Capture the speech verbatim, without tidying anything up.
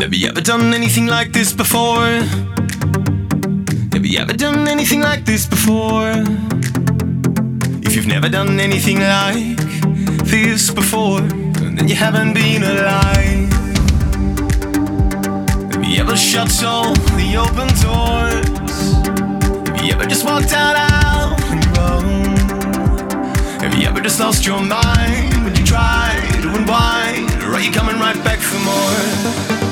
Have you ever done anything like this before? Have you ever done anything like this before? If you've never done anything like this before, then you haven't been alive. Have you ever shut all the open doors? Have you ever just walked out out on your own? Have you ever just lost your mind when you try to unwind? Or are you coming right back for more?